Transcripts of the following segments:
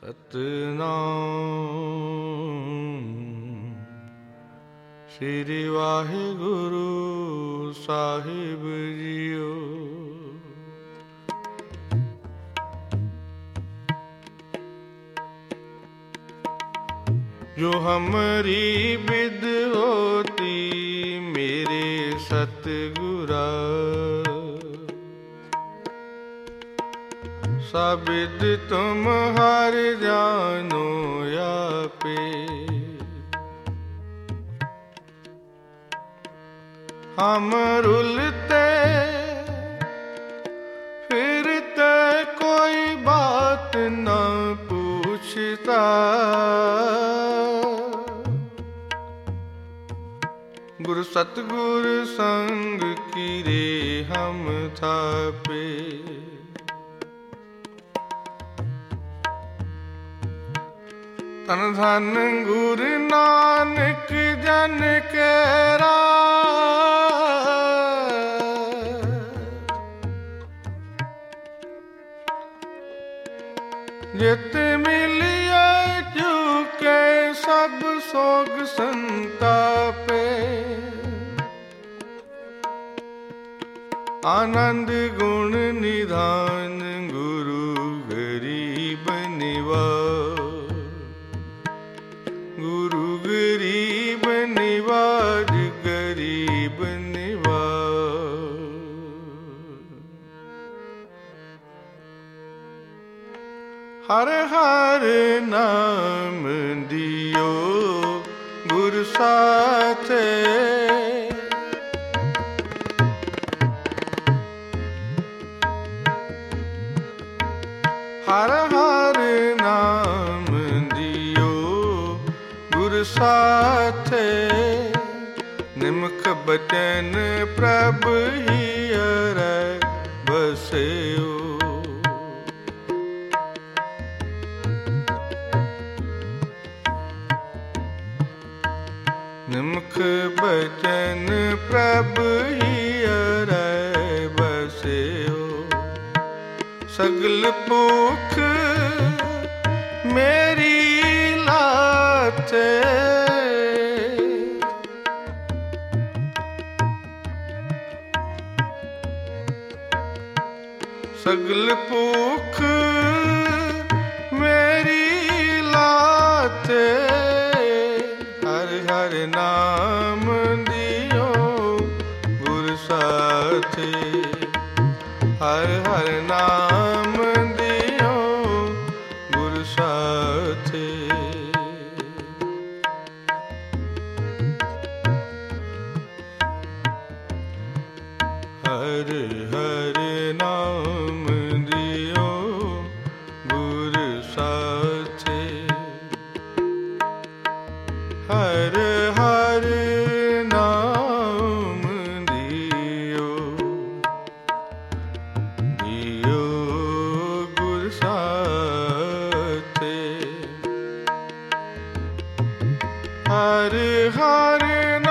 ਸਤਿਨਾਮ ਸ੍ਰੀ ਵਾਹਿਗੁਰੂ ਸਾਹਿਬ ਜੀਓ। जो हमारी बिद होती मेरे सतगुरा, साबिद तुम हर जानो आपे। हम रुलते फिरते कोई बात न पूछता, गुरु सतगुर संग कीरे हम थापे। तन धन गुरु नानक जन केरा, जित मिलिए चुके सब सोग संतापे। आनंद गुण निधान गुरु गरीब निवाज, गुरु गरीब निवाज, गरीब निवाज। हर हर नाम दियो गुरु साथे, हर हर नाम दियो गुरु साथे। निमख बचन प्रभ हियर बसेओ, निमख बचन प्रभ हियर बसेओ। सगल भूख मेरी लाथे, सगल भूख मेरी लाथे। हर हर नाम दियो गुरु साथे, हर हर नाम दियो गुरु साथे। हर हर नाम दियो गुरु साथे, हर हर नाम दियो, दियो गुरु साथे। हर हर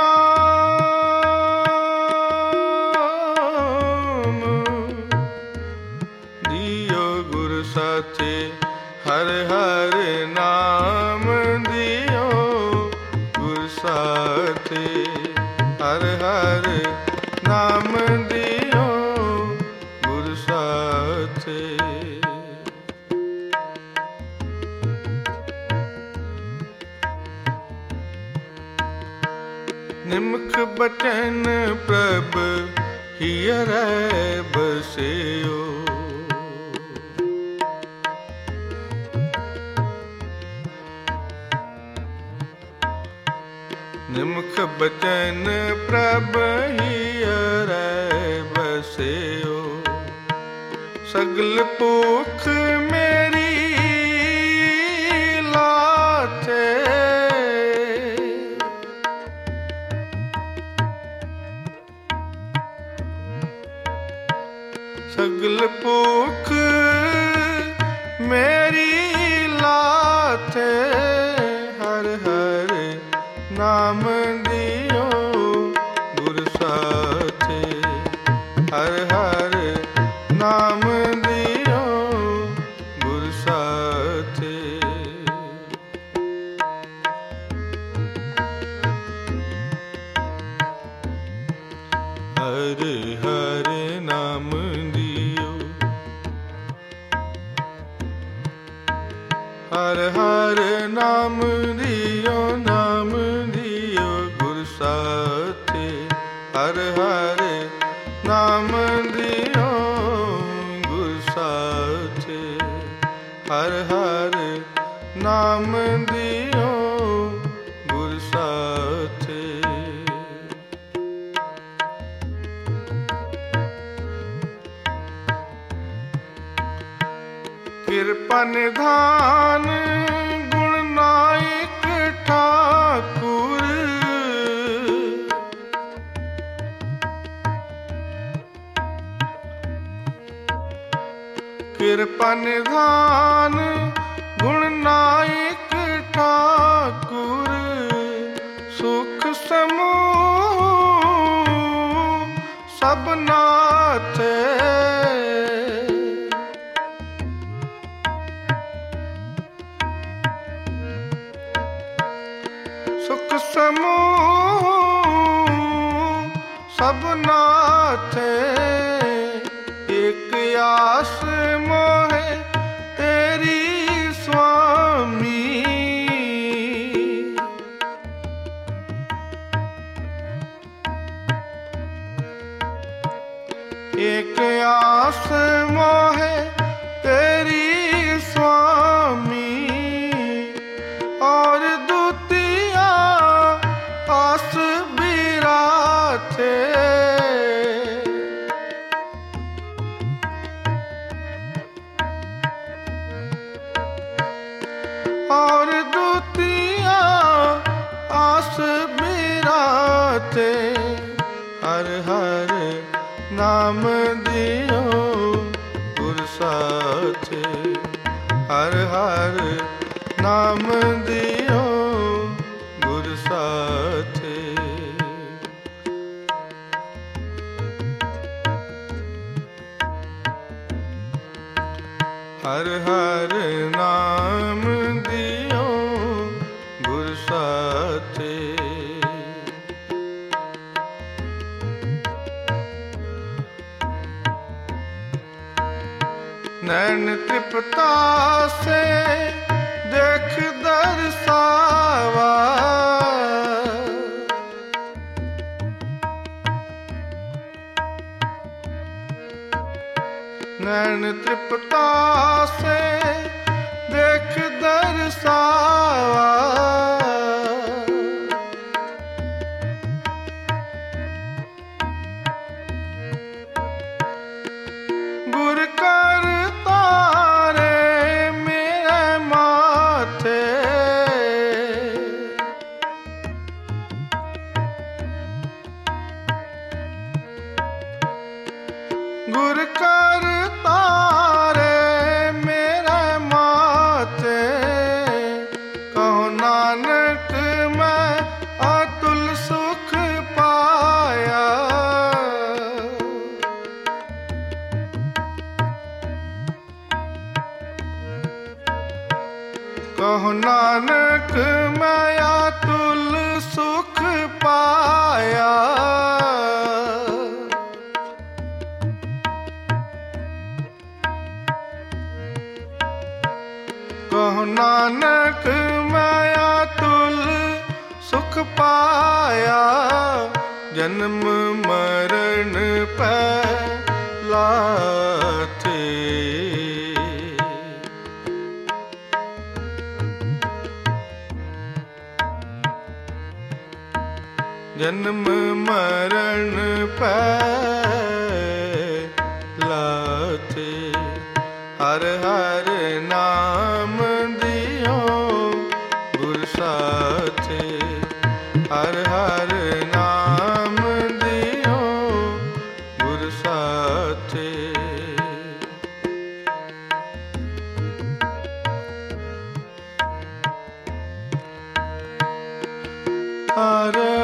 नाम दियो गुरु साथे, हर हर नाम दियो गुरु साथे, हर हर नाम दियो गुरु साथे। निमख बचन प्रभ हियर बसेओ, निमख बचन प्रभ हियर बसेओ। सगल भूख मेरी लाथे, सगल भूख मेरी लाथे। हर हर नाम दियो गुरु साथे, हर हर नाम दियो हर हर नाम दियो गुरु साथे। हर हर नाम दियो गुरु साथे। हर हर नाम दियो गुरु साथे। कृपा निधान गुण नायक ठाकुर। कृपा निधान गुण नायक ठाकुर। सुख समूह सब नाथे। सुख समूह सब नाथे। एक आस मोहे तेरी स्वामी। एक आस मोहे तेरी स्वामी। और दूतिया आस बिराथे। और दूतिया आस बिराथे। हर हर नाम दियो गुरु साथे। हर हर नाम दियो गुरु साथे। हर हर नाम दियो गुरु साथे। नैन तृप्ता से देख दर्शावा। नैन तृप्ता से देख दर्शावा। गुर कर तारे मेरे माथे। गुर कर तारे मेरे माथे। कहो नानक मैं अतुल सुख पाया। कहो नानक मैं अतुल सुख पाया। कहो नानक मैं अतुल सुख पाया। जन्म मरण पहलाथे। जन्म मरण पहलाथे। हर हर नाम दियो गुरु साथे। हर हर नाम दियो गुरु साथे। हर